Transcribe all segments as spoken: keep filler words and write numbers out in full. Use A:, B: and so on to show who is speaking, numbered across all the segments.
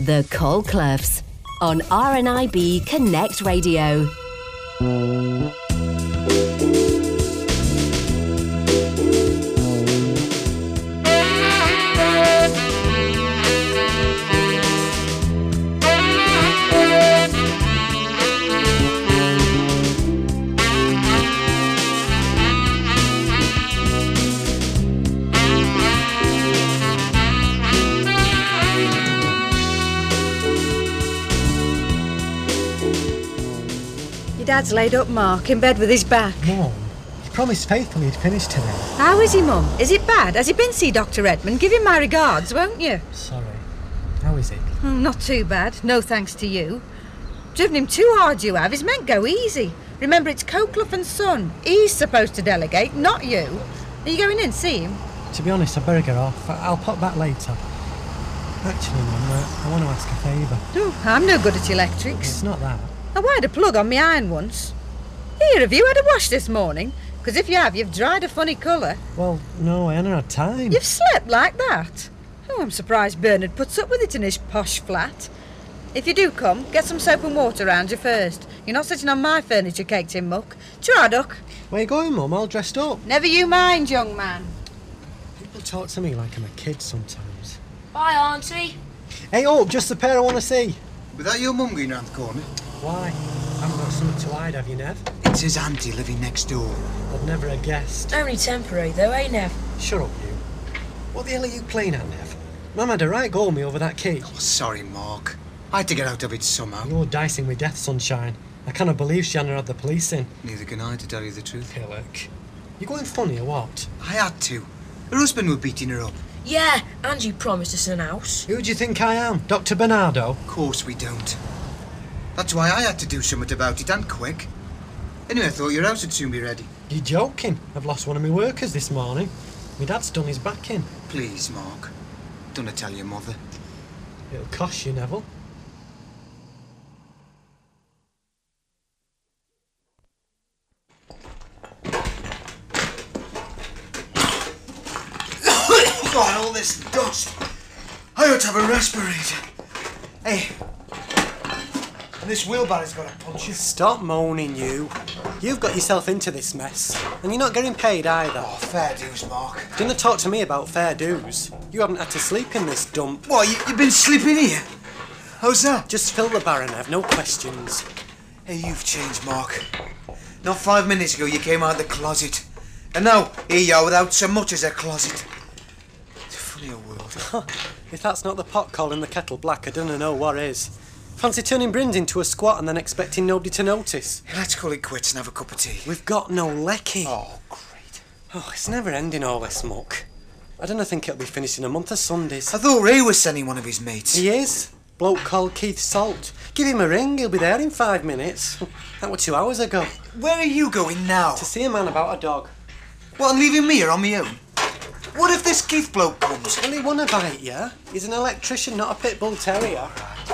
A: The Colcloughs on R N I B Connect Radio.
B: Dad's laid up Mark in bed with his back.
C: Mum, he promised faithfully he'd finish today.
B: How is he, Mum? Is it bad? Has he been to see Doctor Edmund? Give him my regards, won't you?
C: Sorry. How is he?
B: Oh, not too bad. No thanks to you. Driven him too hard, you have. He's meant go easy. Remember, it's Colclough and Son. He's supposed to delegate, not you. Are you going in, see him?
C: To be honest, I'd better get off. I'll pop back later. Actually, Mum, uh, I want to ask a favour.
B: Oh, I'm no good at electrics.
C: It's not that.
B: I wired a plug on my iron once. Here, have you had a wash this morning? Because if you have, you've dried a funny colour.
C: Well, no, I hadn't had time.
B: You've slept like that? Oh, I'm surprised Bernard puts up with it in his posh flat. If you do come, get some soap and water round you first. You're not sitting on my furniture caked in muck. Try, Duck.
C: Where you going, Mum? All dressed up.
B: Never you mind, young man.
C: People talk to me like I'm a kid sometimes.
D: Bye, Auntie.
C: Hey, up, just the pair I want to see.
E: Was that your mum going round the corner?
C: Why? I haven't got something to hide, have you, Nev?
E: It's his auntie living next door.
C: I'd never have guessed.
D: Only temporary though, eh, Nev?
C: Shut up, you. What the hell are you playing at, Nev? Mum had a right go at me over that key.
E: Oh, sorry, Mark. I had to get out of it somehow.
C: You're dicing with death, sunshine. I cannot believe she hadn't had the police in.
E: Neither can I, to tell you the truth.
C: Pillock. You going funny or what?
E: I had to. Her husband was beating her up.
D: Yeah, and you promised us an house.
C: Who do you think I am? Doctor Bernardo?
E: Of course we don't. That's why I had to do something about it, and quick. Anyway, I thought your house would soon be ready.
C: You're joking. I've lost one of my workers this morning. My dad's done his back in.
E: Please, Mark. Don't I tell your mother?
C: It'll cost you, Neville.
E: God, all this dust. I ought to have a respirator. Hey. And this wheelbarrow's got a puncture.
C: Stop moaning, you. You've got yourself into this mess, and you're not getting paid either.
E: Oh, fair dues, Mark.
C: Do not talk to me about fair dues. You haven't had to sleep in this dump.
E: What, you, you've been sleeping here? How's that?
C: Just fill the barren, Ev, no questions.
E: Hey, you've changed, Mark. Not five minutes ago you came out of the closet. And now, here you are without so much as a closet. It's a funny old world.
C: If that's not the pot calling the kettle black, I don't know what is. Fancy turning Brins into a squat and then expecting nobody to notice.
E: Hey, let's call it quits and have a cup of tea.
C: We've got no lecky.
E: Oh, great.
C: Oh, it's never ending, all this muck. I don't think it'll be finished in a month of Sundays.
E: I thought Ray was sending one of his mates.
C: He is. Bloke called Keith Salt. Give him a ring, he'll be there in five minutes. That was two hours ago.
E: Where are you going now?
C: To see a man about a dog.
E: What, and leaving me here on my own? What if this Keith bloke comes?
C: Well, he wanna bite you. He's an electrician, not a pit bull terrier.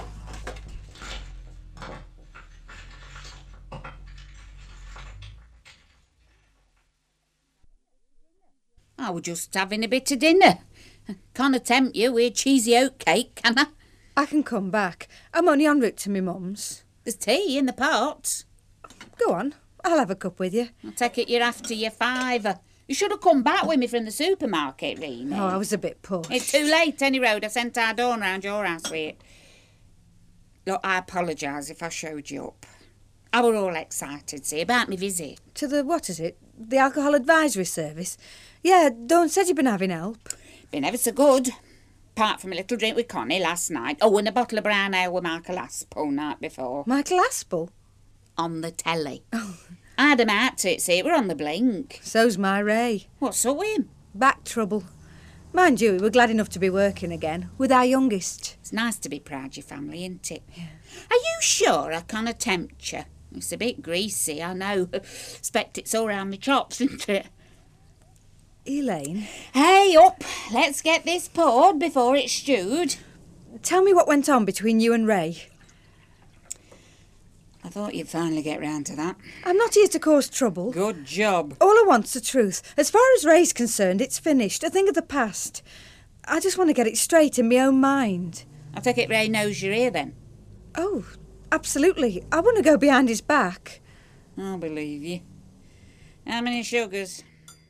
F: I was just having a bit of dinner. Can't tempt you with cheesy oat cake, can I?
B: I can come back. I'm only en route to my mum's.
F: There's tea in the pot.
B: Go on, I'll have a cup with you.
F: I take it you're after your fiver. You should have come back with me from the supermarket, Reenie.
B: Oh, I was a bit pushed.
F: It's too late, any road. I sent our dawn round your house with it. Look, I apologise if I showed you up. I were all excited, see, about me visit.
B: To the, what is it, the Alcohol Advisory Service? Yeah, Dawn said you've been having help.
F: Been ever so good. Apart from a little drink with Connie last night. Oh, and a bottle of brown ale with Michael Aspel night before.
B: Michael Aspel?
F: On the telly. Oh. I had him out to it, see, we're on the blink.
B: So's my Ray.
F: What's up with him?
B: Back trouble. Mind you, we were glad enough to be working again, with our youngest.
F: It's nice to be proud of your family, isn't it? Yeah. Are you sure I can't tempt you? It's a bit greasy, I know. Expect it's all round my chops, isn't it?
B: Elaine?
F: Hey, up! Let's get this poured before it's stewed.
B: Tell me what went on between you and Ray.
F: I thought you'd finally get round to that.
B: I'm not here to cause trouble.
F: Good job.
B: All I want's the truth. As far as Ray's concerned, it's finished, a thing of the past. I just want to get it straight in my own mind.
F: I take it Ray knows you're here then?
B: Oh, absolutely. I want to go behind his back.
F: I'll believe you. How many sugars?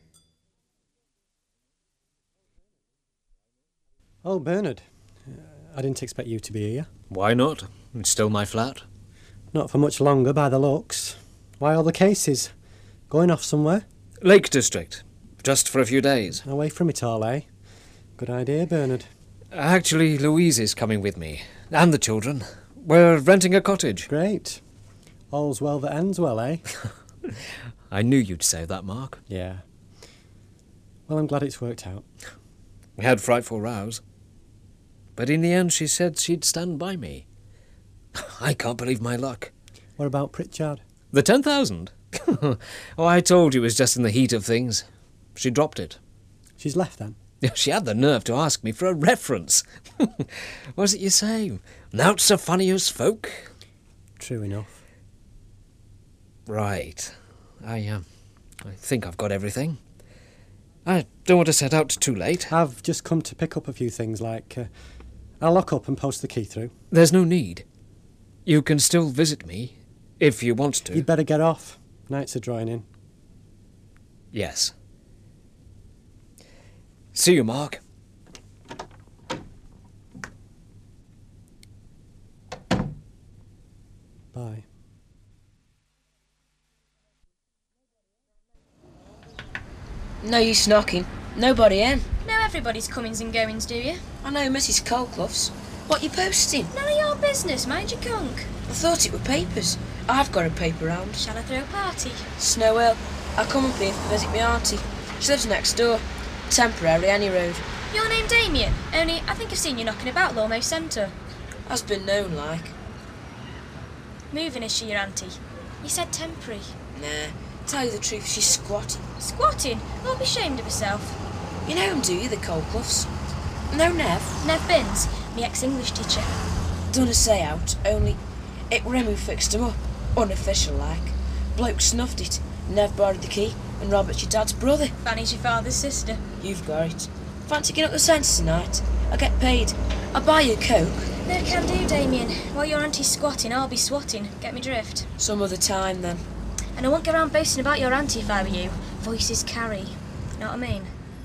C: Oh, Bernard. I didn't expect you to be here.
G: Why not? It's still my flat.
C: Not for much longer, by the looks. Why all the cases? Going off somewhere?
G: Lake District. Just for a few days.
C: Away from it all, eh? Good idea, Bernard.
G: Actually, Louise is coming with me. And the children. We're renting a cottage.
C: Great. All's well that ends well, eh?
G: I knew you'd say that, Mark.
C: Yeah. Well, I'm glad it's worked out.
G: We had frightful rows. But in the end, she said she'd stand by me. I can't believe my luck.
C: What about Pritchard?
G: The ten thousand? Oh, I told you it was just in the heat of things. She dropped it.
C: She's left then?
G: She had the nerve to ask me for a reference. What's it you say? Nout's so funny as folk.
C: True enough.
G: Right. I, um, I think I've got everything. I don't want to set out too late.
C: I've just come to pick up a few things, like... Uh, I'll lock up and post the key through.
G: There's no need. You can still visit me, if you want to.
C: You'd better get off. Nights are drawing in.
G: Yes. See you, Mark.
C: Bye.
D: No use knocking. Nobody in.
H: Know everybody's comings and goings, do you?
D: I know Missus Colclough's. What you posting?
H: None of your business, mind your conk.
D: I thought it were papers. I've got a paper round.
H: Shall I throw a party?
D: Snow Hill. I come up here to visit my auntie. She lives next door. Temporary, any road.
H: Your name Damien? Only, I think I've seen you knocking about Lormo Centre.
D: Has been known, like.
H: Moving, is she, your auntie? You said temporary.
D: Nah. Tell you the truth, she's squatting.
H: Squatting? Won't be ashamed of herself.
D: You know him, do you, the Colcloughs? No, Nev.
H: Nev Binns, me ex-English teacher.
D: Done a say-out, only it were him who fixed him up. Unofficial, like. Bloke snuffed it. Nev borrowed the key, and Robert's your dad's brother.
H: Fanny's your father's sister.
D: You've got it. Fancy getting up the centre tonight? I'll get paid. I'll buy you a Coke.
H: No can do, Damien. While your auntie's squatting, I'll be swatting. Get me drift?
D: Some other time, then.
H: And I won't go around boasting about your auntie if I were you. Voices carry. Know what I mean?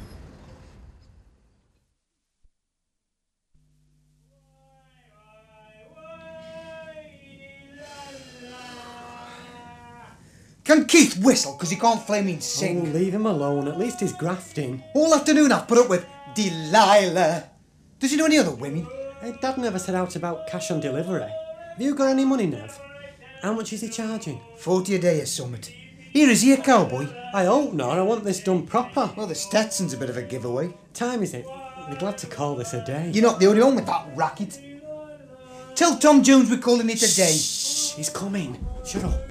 E: Can Keith whistle because he can't flaming
C: Oh,
E: sing?
C: leave him alone. At least he's grafting.
E: All afternoon I've put up with Delilah. Does he know any other women?
C: Hey, Dad never said out about cash on delivery. Have you got any money, Nev? How much is he charging?
E: Forty a day or something. Here, is he a cowboy?
C: I hope not. I want this done proper.
E: Well, the Stetson's a bit of a giveaway.
C: Time is it? We're glad to call this a day.
E: You're not the only one with that racket. Tell Tom Jones we're calling it a day.
C: Shh, he's coming. Shut up.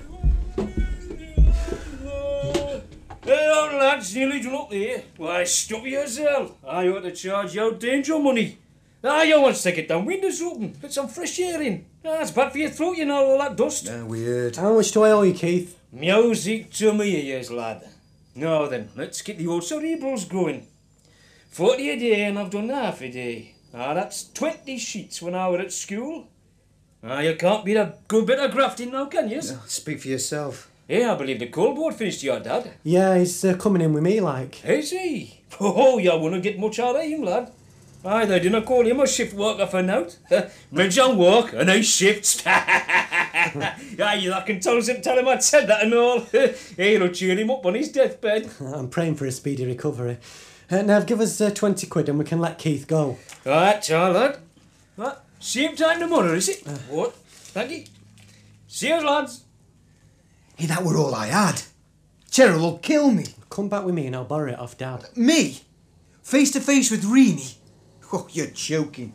I: Hey, on, lads, nearly done up here. Why, stop yourself. I ought to charge you danger money. Ah, you want to get down windows open, get some fresh air in. Ah, it's bad for your throat, you know, all that dust.
E: Uh, we heard.
C: How much do I owe you, Keith?
I: Music to me ears, lad. Now then, let's get the old cerebrals going. Forty a day, and I've done half a day. Ah, that's twenty sheets when I were at school. Ah, you can't beat a good bit of grafting now, can you?
E: Uh, speak for yourself.
I: Hey, I believe the coal board finished your dad.
C: Yeah, he's uh, coming in with me, like.
I: Is he? Oh, you wouldn't get much out of him, lad. Aye, they didn't call him a shift worker for nought. Bridge on work and he shifts. Aye, I can tell him, tell him I'd said that and all. He'll cheer him up on his deathbed.
C: I'm praying for a speedy recovery. Uh, Nev, give us uh, twenty quid and we can let Keith go.
I: Right, child, lad. Right, same time tomorrow, is it? Uh, what? Thank you. See you, lads.
E: Hey, that were all I had. Cheryl will kill me.
C: Come back with me and I'll borrow it off Dad.
E: Me? Face to face with Reenie? Oh, you're joking.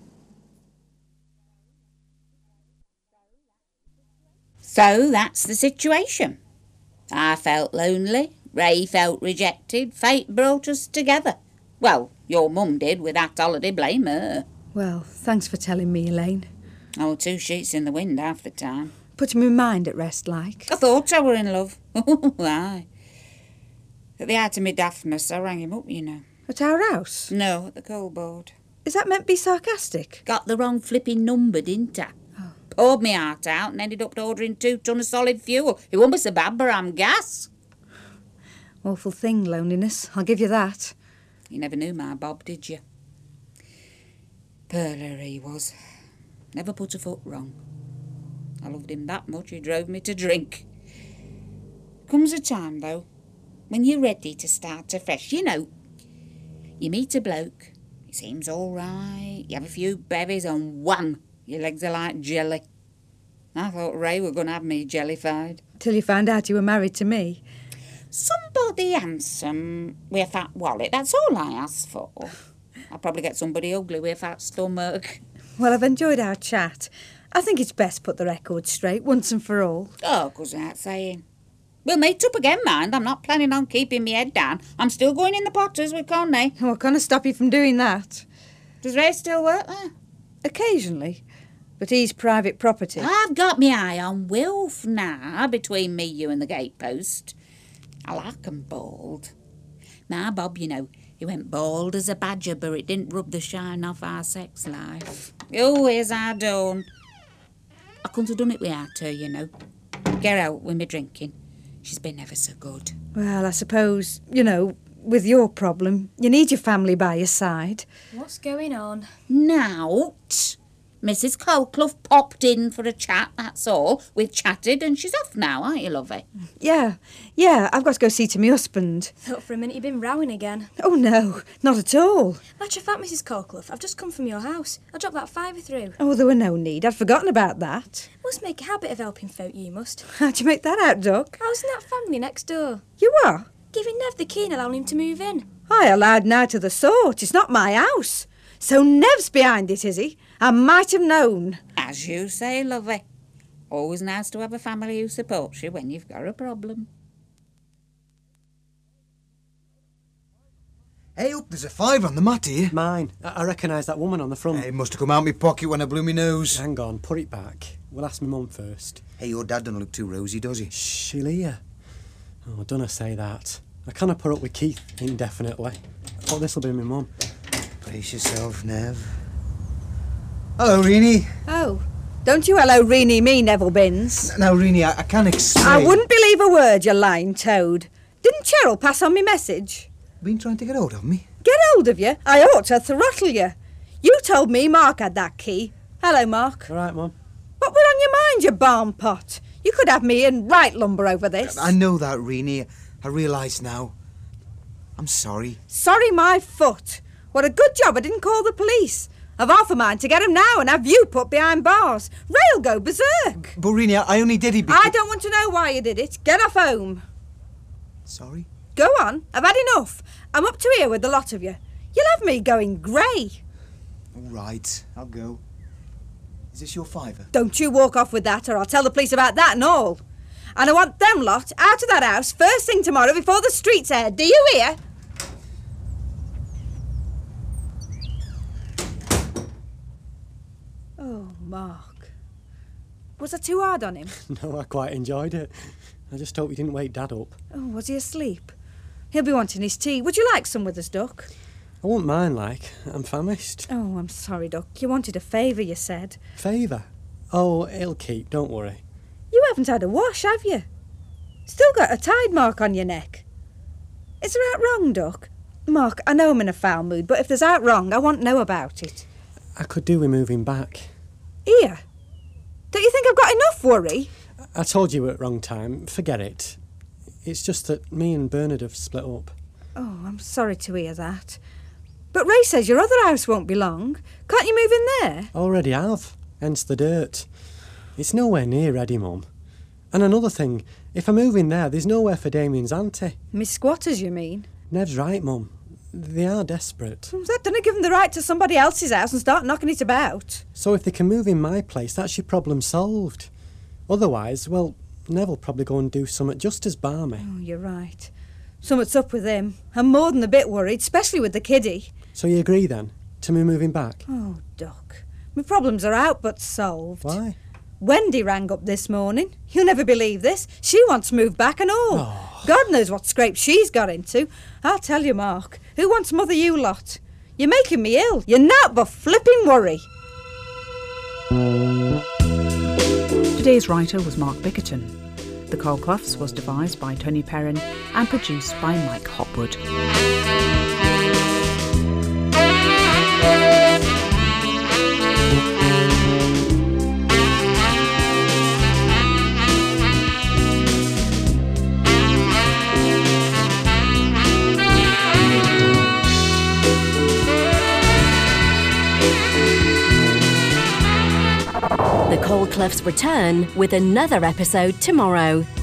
F: So that's the situation. I felt lonely, Ray felt rejected, fate brought us together. Well, your mum did with that holiday, blame her.
B: Well, thanks for telling me, Elaine.
F: Oh, two sheets in the wind half the time.
B: Putting my mind at rest, like.
F: I thought I were in love. Oh, aye. At the height of my daftness, I rang him up, you know.
B: At our house?
F: No, at the coal board.
B: Is that meant to be sarcastic?
F: Got the wrong flipping number, didn't I? Oh. Poured me heart out and ended up ordering two ton of solid fuel. It won't be so bad, but I'm gas.
B: Awful thing, loneliness. I'll give you that.
F: You never knew my Bob, did you? Perler he was. Never put a foot wrong. I loved him that much he drove me to drink. Comes a time, though, when you're ready to start afresh. You know, you meet a bloke, he seems all right, you have a few bevies and wham, your legs are like jelly. I thought Ray were going to have me jellified.
B: Till you found out you were married to me.
F: Somebody handsome with a fat wallet, that's all I ask for. I'll probably get somebody ugly with a fat stomach.
B: Well, I've enjoyed our chat. I think it's best put the record straight, once and for all.
F: Oh, goes without saying. We'll meet up again, mind. I'm not planning on keeping my head down. I'm still going in the Potters with Connie.
B: What can I stop you from doing that?
F: Does Ray still work there?
B: Occasionally. But he's private property.
F: I've got my eye on Wilf now, between me, you and the gatepost. I like 'em bald. My Bob, you know, he went bald as a badger, but it didn't rub the shine off our sex life. Oh, here's our Dawn. I couldn't have done it without her, you know. Get out with me drinking. She's been ever so good.
B: Well, I suppose, you know, with your problem, you need your family by your side.
H: What's going on?
F: Nout. Missus Colclough popped in for a chat, that's all. We've chatted and she's off now, aren't you, lovey?
B: Yeah, yeah, I've got to go see to my husband.
H: Thought for a minute you'd been rowing again.
B: Oh, no, not at all.
H: Matter of fact, Missus Colclough, I've just come from your house. I'll drop that fiver through.
B: Oh, there were no need. I'd forgotten about that.
H: Must make a habit of helping folk, you must.
B: How'd you make that out, Duck?
H: I was in that family next door.
B: You are?
H: Giving Nev the key and allowing him to move in.
B: I allowed now to the sort. It's not my house. So Nev's behind it, is he? I might have known.
F: As you say, lovey. Always nice to have a family who supports you when you've got a problem.
E: Hey, up, there's a fiver on the mat here.
C: Mine. I, I recognise that woman on the front.
E: Hey, it must have come out my pocket when I blew my nose.
C: Hang on, put it back. We'll ask my mum first.
E: Hey, your dad don't look too rosy, does he?
C: Shh, Leah. Oh, don't I say that. I can't put up with Keith indefinitely. I thought this'll be my mum.
E: Brace yourself, Nev. Hello, Reenie.
B: Oh, don't you hello Reenie me, Neville Binns.
E: Now, Reenie, I, I can't explain.
B: I wouldn't believe a word, you lying toad. Didn't Cheryl pass on me message?
E: Been trying to get hold of me?
B: Get hold of you? I ought to throttle you. You told me Mark had that key. Hello, Mark.
C: All right, Mum.
B: What were on your mind, you barn pot? You could have me in right lumber over this.
E: I know that, Reenie. I realise now. I'm sorry.
B: Sorry my foot. What a good job I didn't call the police. I've half a mind to get him now and have you put behind bars. Ray'll go berserk.
E: But, Reenie, I only did it because...
B: I don't want to know why you did it. Get off home.
E: Sorry?
B: Go on. I've had enough. I'm up to here with the lot of you. You'll have me going grey.
E: All right, I'll go. Is this your fiver?
B: Don't you walk off with that or I'll tell the police about that and all. And I want them lot out of that house first thing tomorrow before the street's aired. Do you hear? Oh, Mark. Was I too hard on him?
C: No, I quite enjoyed it. I just hope you didn't wake Dad up.
B: Oh, was he asleep? He'll be wanting his tea. Would you like some with us, Duck?
C: I wouldn't mind, like. I'm famished.
B: Oh, I'm sorry, Duck. You wanted a favour, you said.
C: Favour? Oh, it'll keep, don't worry.
B: You haven't had a wash, have you? Still got a tide mark on your neck. Is there out wrong, Duck? Mark, I know I'm in a foul mood, but if there's out wrong, I want to know about it.
C: I could do with moving back.
B: Here? Don't you think I've got enough worry?
C: I told you at wrong time. Forget it. It's just that me and Bernard have split up.
B: Oh, I'm sorry to hear that. But Ray says your other house won't be long. Can't you move in there?
C: Already have. Hence the dirt. It's nowhere near ready, Mum. And another thing, if I move in there, there's nowhere for Damien's auntie.
B: Miss Squatters, you mean?
C: Nev's right, Mum. They are desperate.
B: That doesn't give them the right to somebody else's house and start knocking it about.
C: So if they can move in my place, that's your problem solved. Otherwise, well, Nev'll probably go and do something just as balmy.
B: Oh, you're right. Something's up with him. I'm more than a bit worried, especially with the kiddie.
C: So you agree, then, to me moving back?
B: Oh, Doc. My problems are out but solved.
C: Why?
B: Wendy rang up this morning. You'll never believe this. She wants to move back and all.
C: Oh.
B: God knows what scrape she's got into. I'll tell you, Mark. Who wants mother you lot? You're making me ill. You're not but flipping worry.
J: Today's writer was Mark Bickerton. The Coalcloughs was devised by Tony Perrin and produced by Mike Hopwood.
A: The Coalcloughs return with another episode tomorrow.